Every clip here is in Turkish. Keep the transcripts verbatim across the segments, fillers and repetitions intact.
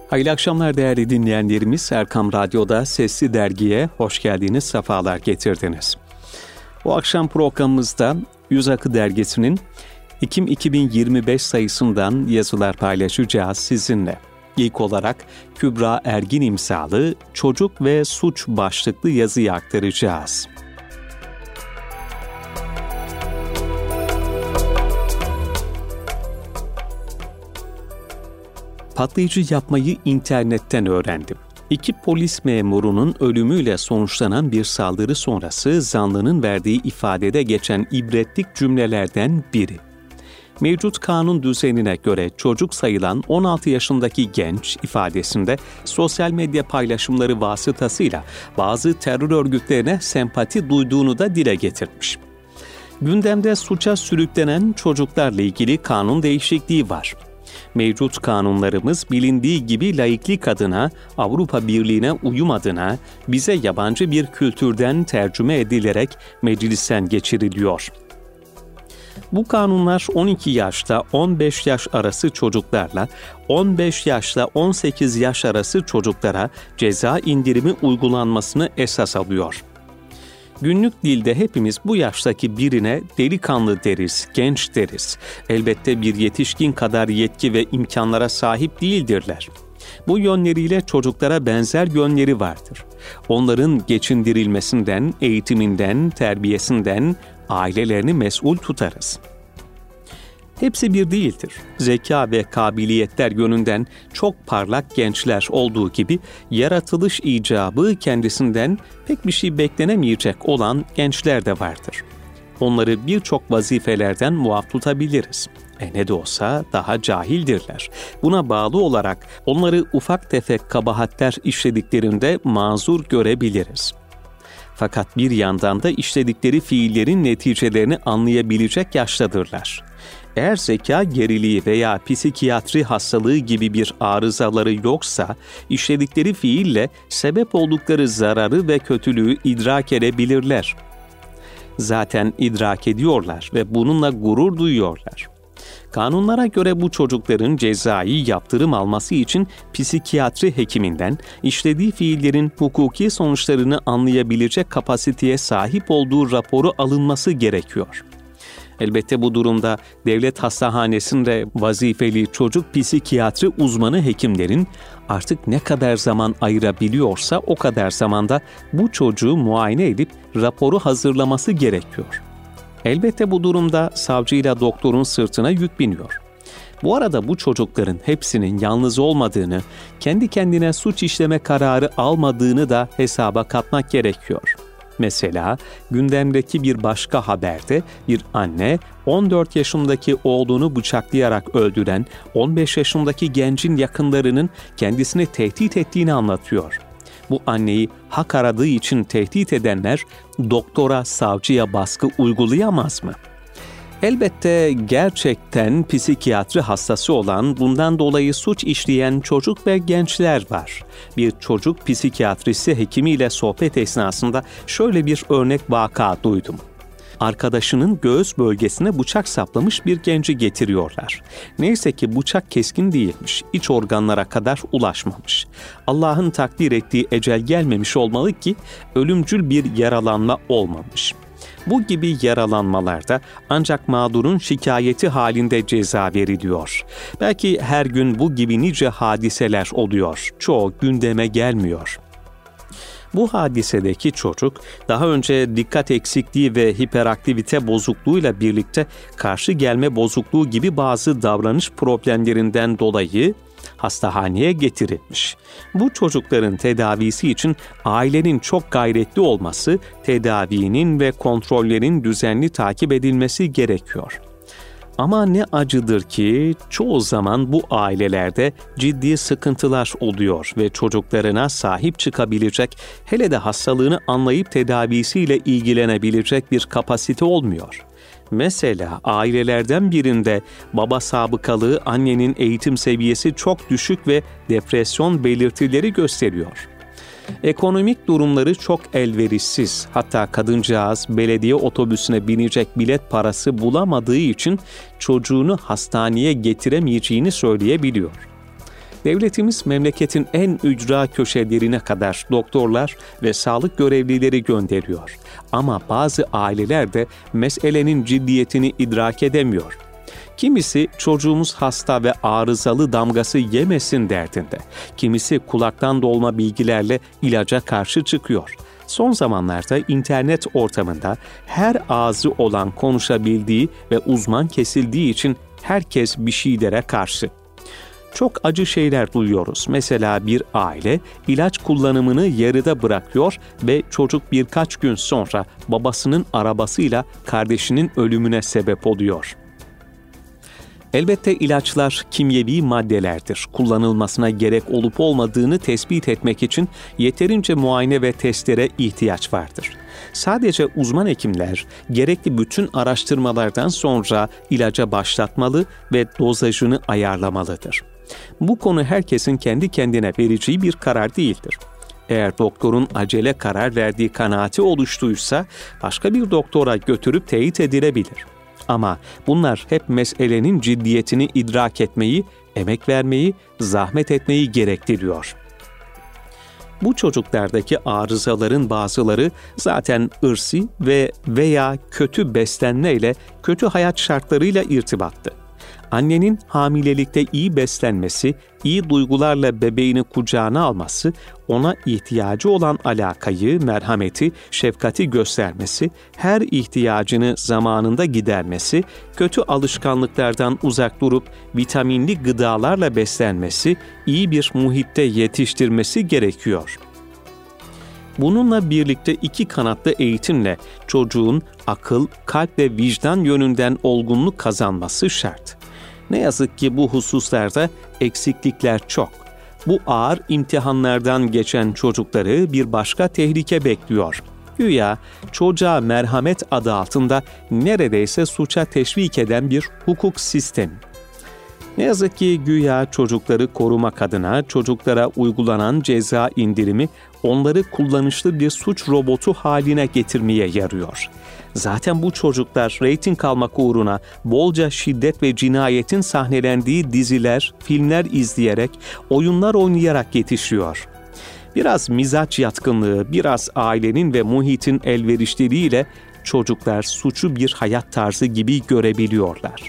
Hayırlı akşamlar değerli dinleyenlerimiz. Erkam Radyo'da Sesli Dergi'ye hoş geldiniz, sefalar getirdiniz. Bu akşam programımızda Yüz Akı Dergisi'nin Ekim iki bin yirmi beş sayısından yazılar paylaşacağız sizinle. İlk olarak Kübra Ergin imzalı Çocuk ve Suç başlıklı yazıyı aktaracağız. Patlayıcı yapmayı internetten öğrendim. İki polis memurunun ölümüyle sonuçlanan bir saldırı sonrası zanlının verdiği ifadede geçen ibretlik cümlelerden biri. Mevcut kanun düzenine göre çocuk sayılan on altı yaşındaki genç ifadesinde sosyal medya paylaşımları vasıtasıyla bazı terör örgütlerine sempati duyduğunu da dile getirmiş. Gündemde suça sürüklenen çocuklarla ilgili kanun değişikliği var. Mevcut kanunlarımız bilindiği gibi laiklik adına, Avrupa Birliği'ne uyum adına bize yabancı bir kültürden tercüme edilerek meclisten geçiriliyor. Bu kanunlar on iki yaşla on beş yaş arası çocuklarla on beş yaşla on sekiz yaş arası çocuklara ceza indirimi uygulanmasını esas alıyor. Günlük dilde hepimiz bu yaştaki birine delikanlı deriz, genç deriz. Elbette bir yetişkin kadar yetki ve imkanlara sahip değildirler. Bu yönleriyle çocuklara benzer yönleri vardır. Onların geçindirilmesinden, eğitiminden, terbiyesinden ailelerini mesul tutarız. Hepsi bir değildir. Zeka ve kabiliyetler yönünden çok parlak gençler olduğu gibi yaratılış icabı kendisinden pek bir şey beklenemeyecek olan gençler de vardır. Onları birçok vazifelerden muaf tutabiliriz. E ne de olsa daha cahildirler. Buna bağlı olarak onları ufak tefek kabahatler işlediklerinde mazur görebiliriz. Fakat bir yandan da işledikleri fiillerin neticelerini anlayabilecek yaştadırlar. Eğer zeka geriliği veya psikiyatri hastalığı gibi bir arızaları yoksa, işledikleri fiille sebep oldukları zararı ve kötülüğü idrak edebilirler. Zaten idrak ediyorlar ve bununla gurur duyuyorlar. Kanunlara göre bu çocukların cezai yaptırım alması için psikiyatri hekiminden işlediği fiillerin hukuki sonuçlarını anlayabilecek kapasiteye sahip olduğu raporu alınması gerekiyor. Elbette bu durumda devlet hastahanesinde vazifeli çocuk psikiyatri uzmanı hekimlerin artık ne kadar zaman ayırabiliyorsa o kadar zamanda bu çocuğu muayene edip raporu hazırlaması gerekiyor. Elbette bu durumda savcıyla doktorun sırtına yük biniyor. Bu arada bu çocukların hepsinin yalnız olmadığını, kendi kendine suç işleme kararı almadığını da hesaba katmak gerekiyor. Mesela gündemdeki bir başka haberde bir anne on dört yaşındaki oğlunu bıçaklayarak öldüren on beş yaşındaki gencin yakınlarının kendisini tehdit ettiğini anlatıyor. Bu anneyi hak aradığı için tehdit edenler doktora, savcıya baskı uygulayamaz mı? Elbette gerçekten psikiyatri hastası olan, bundan dolayı suç işleyen çocuk ve gençler var. Bir çocuk psikiyatrisi hekimiyle sohbet esnasında şöyle bir örnek vaka duydum. Arkadaşının göğüs bölgesine bıçak saplamış bir genci getiriyorlar. Neyse ki bıçak keskin değilmiş, iç organlara kadar ulaşmamış. Allah'ın takdir ettiği ecel gelmemiş olmalı ki ölümcül bir yaralanma olmamış. Bu gibi yaralanmalarda ancak mağdurun şikayeti halinde ceza veriliyor. Belki her gün bu gibi nice hadiseler oluyor, çoğu gündeme gelmiyor. Bu hadisedeki çocuk daha önce dikkat eksikliği ve hiperaktivite bozukluğuyla birlikte karşı gelme bozukluğu gibi bazı davranış problemlerinden dolayı hastahaneye getirilmiş. Bu çocukların tedavisi için ailenin çok gayretli olması, tedavinin ve kontrollerin düzenli takip edilmesi gerekiyor. Ama ne acıdır ki çoğu zaman bu ailelerde ciddi sıkıntılar oluyor ve çocuklarına sahip çıkabilecek, hele de hastalığını anlayıp tedavisiyle ilgilenebilecek bir kapasite olmuyor. Mesela ailelerden birinde baba sabıkalı, annenin eğitim seviyesi çok düşük ve depresyon belirtileri gösteriyor. Ekonomik durumları çok elverişsiz. Hatta kadıncağız belediye otobüsüne binecek bilet parası bulamadığı için çocuğunu hastaneye getiremeyeceğini söyleyebiliyor. Devletimiz memleketin en ücra köşelerine kadar doktorlar ve sağlık görevlileri gönderiyor. Ama bazı aileler de meselenin ciddiyetini idrak edemiyor. Kimisi çocuğumuz hasta ve arızalı damgası yemesin derdinde. Kimisi kulaktan dolma bilgilerle ilaca karşı çıkıyor. Son zamanlarda internet ortamında her ağzı olan konuşabildiği ve uzman kesildiği için herkes bir şeylere karşı. Çok acı şeyler duyuyoruz. Mesela bir aile ilaç kullanımını yarıda bırakıyor ve çocuk birkaç gün sonra babasının arabasıyla kardeşinin ölümüne sebep oluyor. Elbette ilaçlar kimyevi maddelerdir. Kullanılmasına gerek olup olmadığını tespit etmek için yeterince muayene ve testlere ihtiyaç vardır. Sadece uzman hekimler gerekli bütün araştırmalardan sonra ilaca başlatmalı ve dozajını ayarlamalıdır. Bu konu herkesin kendi kendine vereceği bir karar değildir. Eğer doktorun acele karar verdiği kanaati oluştuysa başka bir doktora götürüp teyit edilebilir. Ama bunlar hep meselenin ciddiyetini idrak etmeyi, emek vermeyi, zahmet etmeyi gerektiriyor. Bu çocuklardaki arızaların bazıları zaten ırsi ve veya kötü beslenmeyle, kötü hayat şartlarıyla irtibatlı. Annenin hamilelikte iyi beslenmesi, iyi duygularla bebeğini kucağına alması, ona ihtiyacı olan alakayı, merhameti, şefkati göstermesi, her ihtiyacını zamanında gidermesi, kötü alışkanlıklardan uzak durup vitaminli gıdalarla beslenmesi, iyi bir muhitte yetiştirmesi gerekiyor. Bununla birlikte iki kanatlı eğitimle çocuğun akıl, kalp ve vicdan yönünden olgunluk kazanması şart. Ne yazık ki bu hususlarda eksiklikler çok. Bu ağır imtihanlardan geçen çocukları bir başka tehlike bekliyor. Güya çocuğa merhamet adı altında neredeyse suça teşvik eden bir hukuk sistemi. Ne yazık ki güya çocukları korumak adına çocuklara uygulanan ceza indirimi onları kullanışlı bir suç robotu haline getirmeye yarıyor. Zaten bu çocuklar reyting almak uğruna bolca şiddet ve cinayetin sahnelendiği diziler, filmler izleyerek, oyunlar oynayarak yetişiyor. Biraz mizaç yatkınlığı, biraz ailenin ve muhitin elverişliliğiyle çocuklar suçu bir hayat tarzı gibi görebiliyorlar.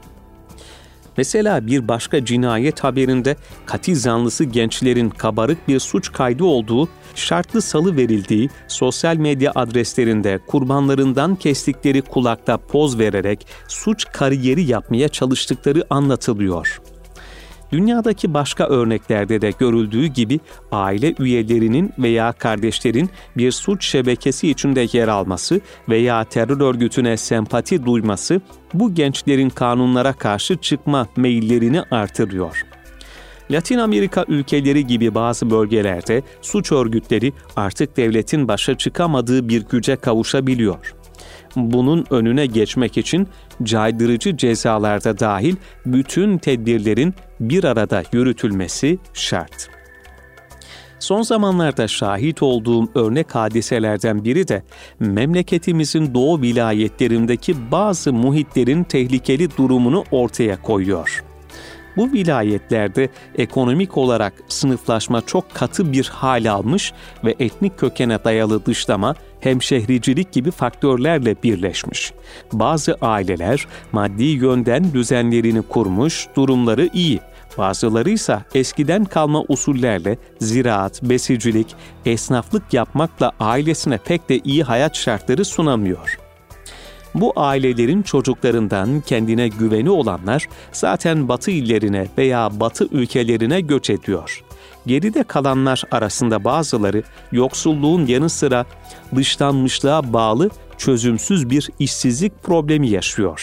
Mesela bir başka cinayet haberinde katil zanlısı gençlerin kabarık bir suç kaydı olduğu, şartlı salı verildiği, sosyal medya adreslerinde kurbanlarından kestikleri kulakta poz vererek suç kariyeri yapmaya çalıştıkları anlatılıyor. Dünyadaki başka örneklerde de görüldüğü gibi aile üyelerinin veya kardeşlerin bir suç şebekesi içinde yer alması veya terör örgütüne sempati duyması bu gençlerin kanunlara karşı çıkma meyillerini artırıyor. Latin Amerika ülkeleri gibi bazı bölgelerde suç örgütleri artık devletin başa çıkamadığı bir güce kavuşabiliyor. Bunun önüne geçmek için caydırıcı cezalarda dahil bütün tedbirlerin bir arada yürütülmesi şart. Son zamanlarda şahit olduğum örnek hadiselerden biri de memleketimizin doğu vilayetlerindeki bazı muhitlerin tehlikeli durumunu ortaya koyuyor. Bu vilayetlerde ekonomik olarak sınıflaşma çok katı bir hal almış ve etnik kökene dayalı dışlama, hemşehricilik gibi faktörlerle birleşmiş. Bazı aileler maddi yönden düzenlerini kurmuş, durumları iyi. Bazıları ise eskiden kalma usullerle ziraat, besicilik, esnaflık yapmakla ailesine pek de iyi hayat şartları sunamıyor. Bu ailelerin çocuklarından kendine güveni olanlar zaten Batı illerine veya Batı ülkelerine göç ediyor. Geride kalanlar arasında bazıları yoksulluğun yanı sıra dışlanmışlığa bağlı çözümsüz bir işsizlik problemi yaşıyor.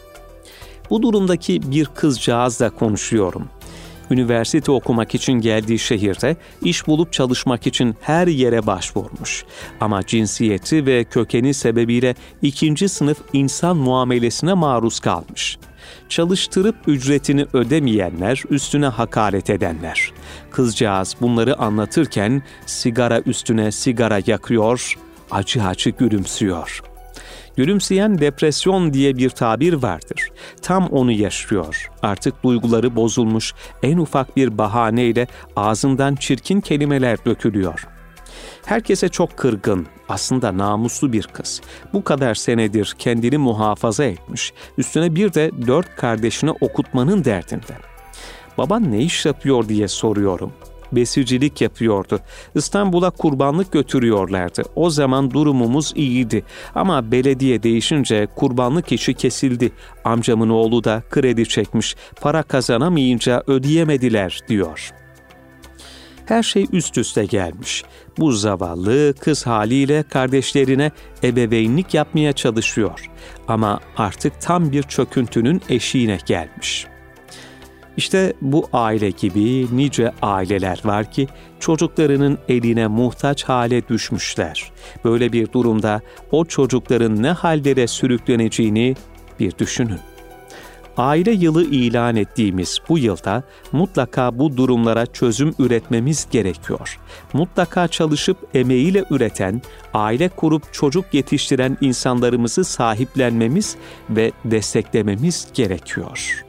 Bu durumdaki bir kızcağızla konuşuyorum. Üniversite okumak için geldiği şehirde iş bulup çalışmak için her yere başvurmuş. Ama cinsiyeti ve kökeni sebebiyle ikinci sınıf insan muamelesine maruz kalmış. Çalıştırıp ücretini ödemeyenler, üstüne hakaret edenler. Kızcağız bunları anlatırken sigara üstüne sigara yakıyor, acı acı gülümsüyor. Gülümseyen depresyon diye bir tabir vardır. Tam onu yaşıyor. Artık duyguları bozulmuş, en ufak bir bahaneyle ağzından çirkin kelimeler dökülüyor. Herkese çok kırgın, aslında namuslu bir kız. Bu kadar senedir kendini muhafaza etmiş, üstüne bir de dört kardeşini okutmanın derdinde. Baban ne iş yapıyor diye soruyorum. Besicilik yapıyordu. İstanbul'a kurbanlık götürüyorlardı. O zaman durumumuz iyiydi. Ama belediye değişince kurbanlık işi kesildi. Amcamın oğlu da kredi çekmiş. Para kazanamayınca ödeyemediler diyor. Her şey üst üste gelmiş. Bu zavallı kız haliyle kardeşlerine ebeveynlik yapmaya çalışıyor. Ama artık tam bir çöküntünün eşiğine gelmiş. İşte bu aile gibi nice aileler var ki çocuklarının eline muhtaç hale düşmüşler. Böyle bir durumda o çocukların ne hallere sürükleneceğini bir düşünün. Aile yılı ilan ettiğimiz bu yılda mutlaka bu durumlara çözüm üretmemiz gerekiyor. Mutlaka çalışıp emeğiyle üreten, aile kurup çocuk yetiştiren insanlarımızı sahiplenmemiz ve desteklememiz gerekiyor.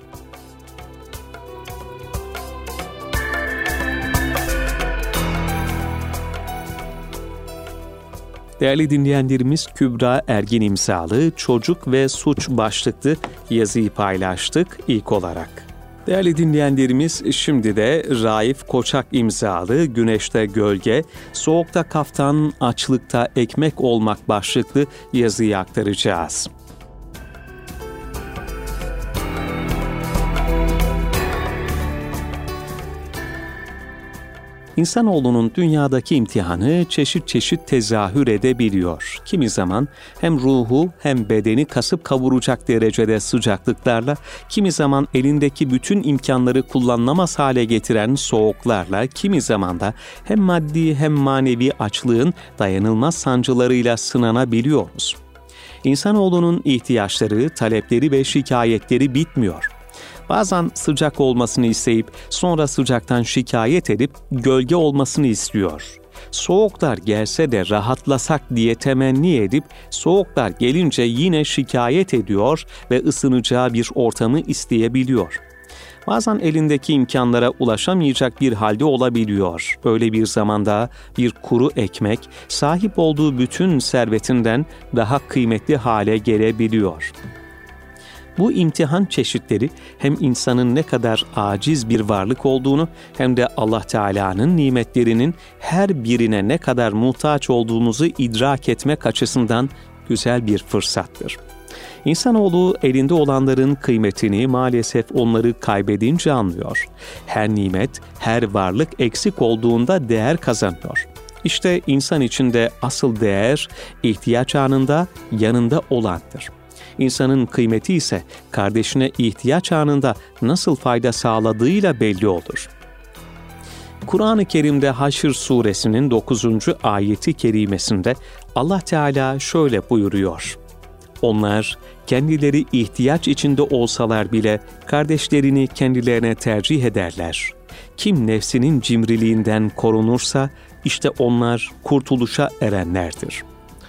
Değerli dinleyenlerimiz, Kübra Ergin imzalı Çocuk ve Suç başlıklı yazıyı paylaştık ilk olarak. Değerli dinleyenlerimiz, şimdi de Raif Koçak imzalı Güneşte Gölge, Soğukta Kaftan, Açlıkta Ekmek Olmak başlıklı yazıyı aktaracağız. İnsanoğlunun dünyadaki imtihanı çeşit çeşit tezahür edebiliyor. Kimi zaman hem ruhu hem bedeni kasıp kavuracak derecede sıcaklıklarla, kimi zaman elindeki bütün imkanları kullanılamaz hale getiren soğuklarla, kimi zaman da hem maddi hem manevi açlığın dayanılmaz sancılarıyla sınanabiliyoruz. İnsanoğlunun ihtiyaçları, talepleri ve şikayetleri bitmiyor. Bazen sıcak olmasını isteyip sonra sıcaktan şikayet edip gölge olmasını istiyor. Soğuklar gelse de rahatlasak diye temenni edip soğuklar gelince yine şikayet ediyor ve ısınacağı bir ortamı isteyebiliyor. Bazen elindeki imkanlara ulaşamayacak bir halde olabiliyor. Böyle bir zamanda bir kuru ekmek sahip olduğu bütün servetinden daha kıymetli hale gelebiliyor. Bu imtihan çeşitleri hem insanın ne kadar aciz bir varlık olduğunu hem de Allah Teala'nın nimetlerinin her birine ne kadar muhtaç olduğumuzu idrak etmek açısından güzel bir fırsattır. İnsanoğlu elinde olanların kıymetini maalesef onları kaybedince anlıyor. Her nimet, her varlık eksik olduğunda değer kazanıyor. İşte insan içinde asıl değer ihtiyaç anında yanında olandır. İnsanın kıymeti ise kardeşine ihtiyaç anında nasıl fayda sağladığıyla belli olur. Kur'an-ı Kerim'de Haşr suresinin dokuzuncu ayeti kerimesinde Allah Teala şöyle buyuruyor: Onlar kendileri ihtiyaç içinde olsalar bile kardeşlerini kendilerine tercih ederler. Kim nefsinin cimriliğinden korunursa işte onlar kurtuluşa erenlerdir.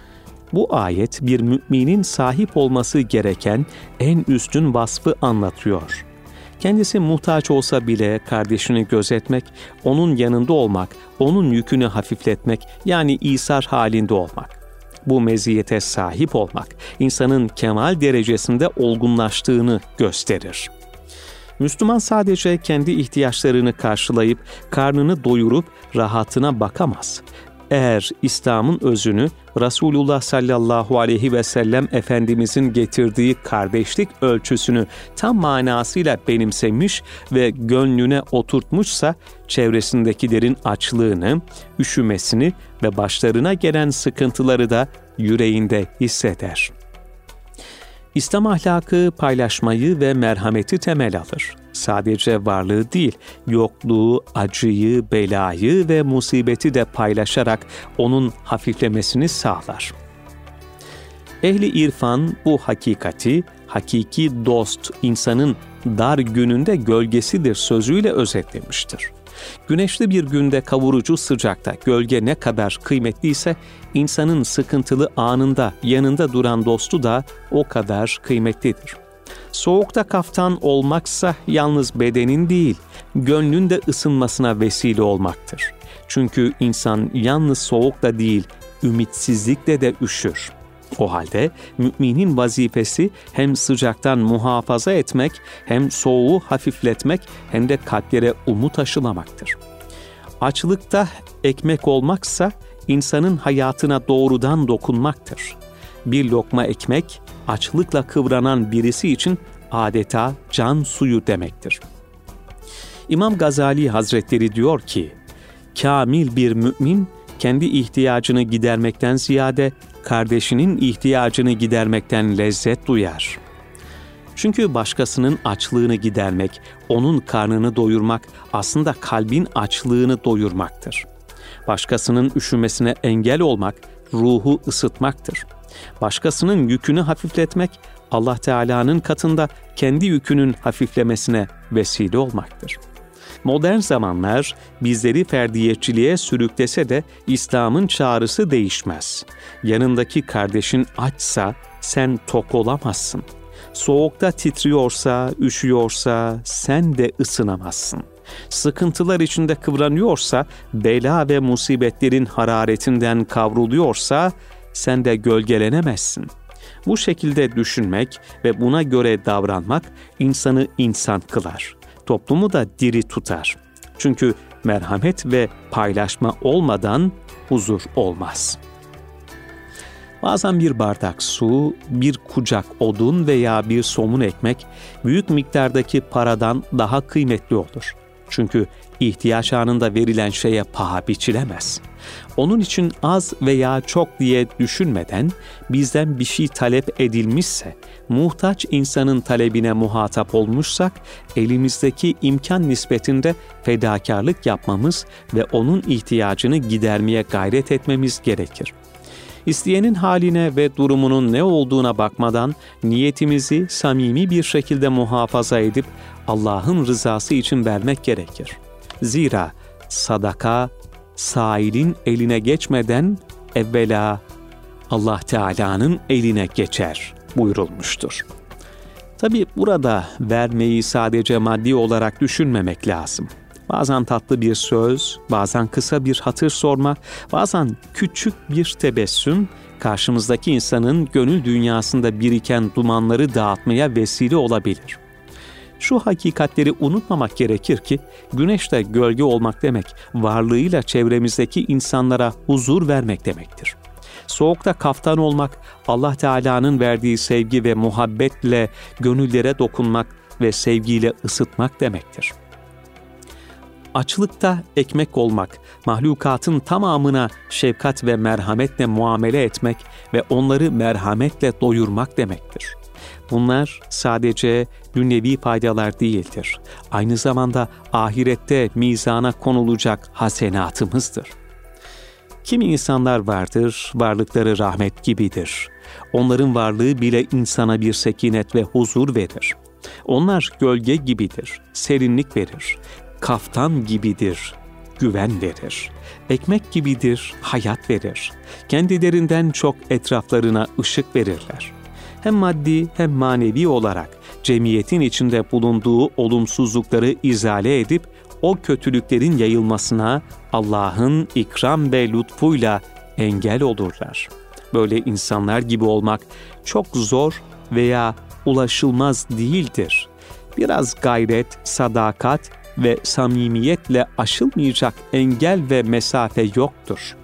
Bu ayet bir müminin sahip olması gereken en üstün vasfı anlatıyor. Kendisi muhtaç olsa bile kardeşini gözetmek, onun yanında olmak, onun yükünü hafifletmek, yani İsar halinde olmak. Bu meziyete sahip olmak, insanın kemal derecesinde olgunlaştığını gösterir. Müslüman sadece kendi ihtiyaçlarını karşılayıp, karnını doyurup rahatına bakamaz. Eğer İslam'ın özünü Resulullah sallallahu aleyhi ve sellem Efendimizin getirdiği kardeşlik ölçüsünü tam manasıyla benimsemiş ve gönlüne oturtmuşsa, çevresindekilerin açlığını, üşümesini ve başlarına gelen sıkıntıları da yüreğinde hisseder. İslam ahlakı paylaşmayı ve merhameti temel alır. Sadece varlığı değil, yokluğu, acıyı, belayı ve musibeti de paylaşarak onun hafiflemesini sağlar. Ehli irfan bu hakikati, hakiki dost insanın dar gününde gölgesidir sözüyle özetlemiştir. Güneşli bir günde kavurucu sıcakta gölge ne kadar kıymetliyse, insanın sıkıntılı anında yanında duran dostu da o kadar kıymetlidir. Soğukta kaftan olmaksa yalnız bedenin değil, gönlün de ısınmasına vesile olmaktır. Çünkü insan yalnız soğukla değil, ümitsizlikle de üşür. O halde müminin vazifesi hem sıcaktan muhafaza etmek, hem soğuğu hafifletmek, hem de kalplere umut aşılamaktır. Açlıkta ekmek olmaksa insanın hayatına doğrudan dokunmaktır. Bir lokma ekmek, açlıkla kıvranan birisi için adeta can suyu demektir. İmam Gazali Hazretleri diyor ki, kamil bir mümin, kendi ihtiyacını gidermekten ziyade kardeşinin ihtiyacını gidermekten lezzet duyar. Çünkü başkasının açlığını gidermek, onun karnını doyurmak aslında kalbin açlığını doyurmaktır. Başkasının üşümesine engel olmak, ruhu ısıtmaktır. Başkasının yükünü hafifletmek, Allah Teala'nın katında kendi yükünün hafiflemesine vesile olmaktır. Modern zamanlar bizleri ferdiyetçiliğe sürüklese de İslam'ın çağrısı değişmez. Yanındaki kardeşin açsa sen tok olamazsın. Soğukta titriyorsa, üşüyorsa sen de ısınamazsın. Sıkıntılar içinde kıvranıyorsa, bela ve musibetlerin hararetinden kavruluyorsa sen de gölgelenemezsin. Bu şekilde düşünmek ve buna göre davranmak insanı insan kılar. Toplumu da diri tutar. Çünkü merhamet ve paylaşma olmadan huzur olmaz. Bazen bir bardak su, bir kucak odun veya bir somun ekmek büyük miktardaki paradan daha kıymetli olur. Çünkü ihtiyaç anında verilen şeye paha biçilemez. Onun için az veya çok diye düşünmeden bizden bir şey talep edilmişse, muhtaç insanın talebine muhatap olmuşsak, elimizdeki imkan nispetinde fedakarlık yapmamız ve onun ihtiyacını gidermeye gayret etmemiz gerekir. İsteyenin haline ve durumunun ne olduğuna bakmadan niyetimizi samimi bir şekilde muhafaza edip Allah'ın rızası için vermek gerekir. Zira sadaka sailin eline geçmeden evvela Allah Teala'nın eline geçer buyurulmuştur. Tabi burada vermeyi sadece maddi olarak düşünmemek lazım. Bazen tatlı bir söz, bazen kısa bir hatır sorma, bazen küçük bir tebessüm, karşımızdaki insanın gönül dünyasında biriken dumanları dağıtmaya vesile olabilir. Şu hakikatleri unutmamak gerekir ki, güneşte gölge olmak demek, varlığıyla çevremizdeki insanlara huzur vermek demektir. Soğukta kaftan olmak, Allah Teala'nın verdiği sevgi ve muhabbetle gönüllere dokunmak ve sevgiyle ısıtmak demektir. Açlıkta ekmek olmak, mahlukatın tamamına şefkat ve merhametle muamele etmek ve onları merhametle doyurmak demektir. Bunlar sadece dünyevi faydalar değildir. Aynı zamanda ahirette mizana konulacak hasenatımızdır. Kimi insanlar vardır, varlıkları rahmet gibidir. Onların varlığı bile insana bir sekinet ve huzur verir. Onlar gölge gibidir, serinlik verir. Kaftan gibidir, güven verir. Ekmek gibidir, hayat verir. Kendilerinden çok etraflarına ışık verirler. Hem maddi hem manevi olarak cemiyetin içinde bulunduğu olumsuzlukları izale edip o kötülüklerin yayılmasına Allah'ın ikram ve lütfuyla engel olurlar. Böyle insanlar gibi olmak çok zor veya ulaşılmaz değildir. Biraz gayret, sadakat ve samimiyetle aşılmayacak engel ve mesafe yoktur.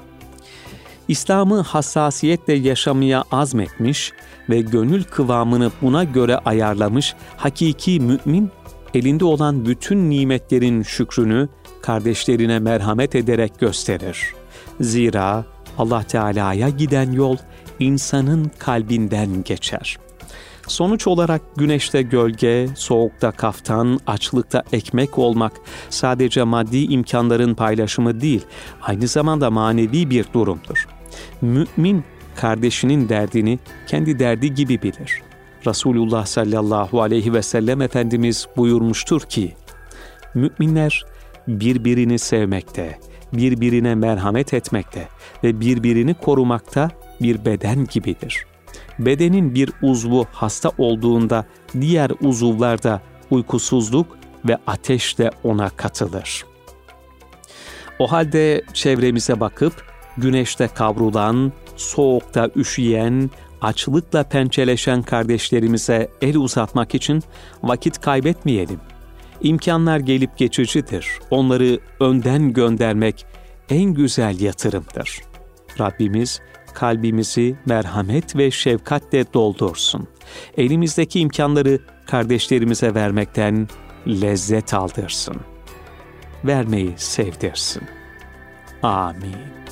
İslam'ı hassasiyetle yaşamaya azmetmiş ve gönül kıvamını buna göre ayarlamış hakiki mümin, elinde olan bütün nimetlerin şükrünü kardeşlerine merhamet ederek gösterir. Zira Allah Teala'ya giden yol insanın kalbinden geçer. Sonuç olarak güneşte gölge, soğukta kaftan, açlıkta ekmek olmak sadece maddi imkanların paylaşımı değil, aynı zamanda manevi bir durumdur. Mümin kardeşinin derdini kendi derdi gibi bilir. Resulullah sallallahu aleyhi ve sellem Efendimiz buyurmuştur ki, müminler birbirini sevmekte, birbirine merhamet etmekte ve birbirini korumakta bir beden gibidir. Bedenin bir uzvu hasta olduğunda diğer uzuvlarda uykusuzluk ve ateş de ona katılır. O halde çevremize bakıp güneşte kavrulan, soğukta üşüyen, açlıkla pençeleşen kardeşlerimize el uzatmak için vakit kaybetmeyelim. İmkanlar gelip geçicidir. Onları önden göndermek en güzel yatırımdır. Rabbimiz kalbimizi merhamet ve şefkatle doldursun. Elimizdeki imkanları kardeşlerimize vermekten lezzet aldırsın. Vermeyi sevdirsin. Amin.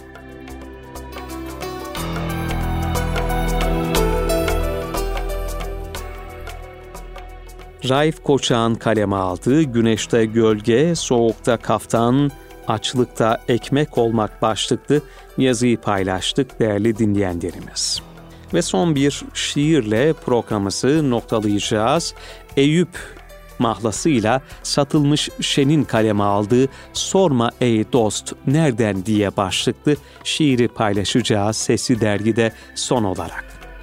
Raif Koçak'ın kaleme aldığı Güneşte Gölge, Soğukta Kaftan, Açlıkta Ekmek Olmak başlıklı yazıyı paylaştık değerli dinleyenlerimiz. Ve son bir şiirle programımızı noktalayacağız. Eyüp mahlasıyla Satılmış Şen'in kaleme aldığı Sorma Ey Dost Nereden diye başlıklı şiiri paylaşacağız Sesli Dergi'de son olarak.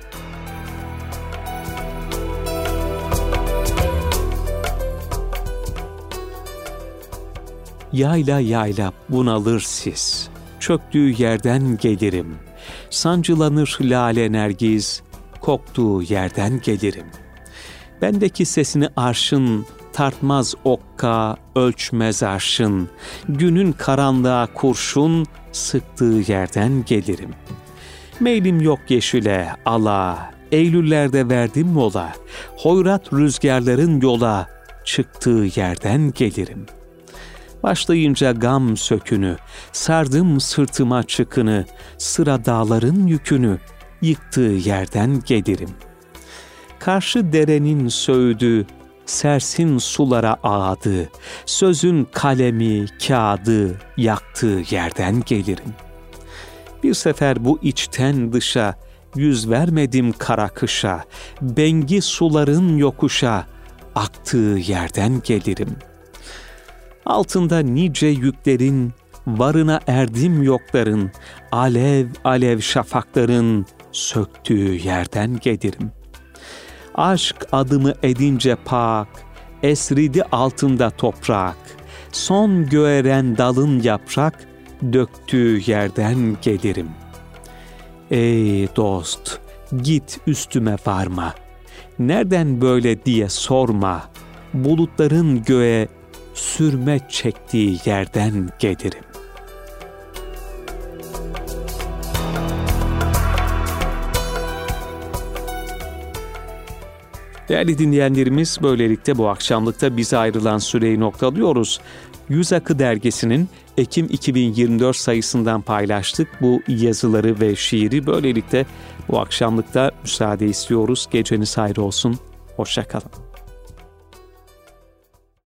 Yayla yayla bunalır sis, çöktüğü yerden gelirim. Sancılanır lale nergiz, koktuğu yerden gelirim. Bendeki sesini arşın, tartmaz okka, ölçmez arşın. Günün karanlığa kurşun, sıktığı yerden gelirim. Meylim yok yeşile, ala, Eylüllerde verdim mola. Hoyrat rüzgarların yola, çıktığı yerden gelirim. Başlayınca gam sökünü, sardım sırtıma çıkını, sıra dağların yükünü, yıktığı yerden gelirim. Karşı derenin söğüdü, sersin sulara ağdı, sözün kalemi, kağıdı, yaktığı yerden gelirim. Bir sefer bu içten dışa, yüz vermedim kara kışa, bengi suların yokuşa, aktığı yerden gelirim. Altında nice yüklerin, varına erdim yokların, alev alev şafakların, söktüğü yerden gelirim. Aşk adımı edince pak, esridi altında toprak, son göğeren dalın yaprak, döktüğü yerden gelirim. Ey dost, git üstüme varma, nereden böyle diye sorma, bulutların göğe sürme çektiği yerden gelirim. Değerli dinleyenlerimiz, böylelikle bu akşamlıkta bize ayrılan süreyi noktalıyoruz. Yüz Akı Dergisi'nin Ekim iki bin yirmi dört sayısından paylaştık bu yazıları ve şiiri. Böylelikle bu akşamlıkta müsaade istiyoruz. Geceniz hayır olsun. Hoşça kalın.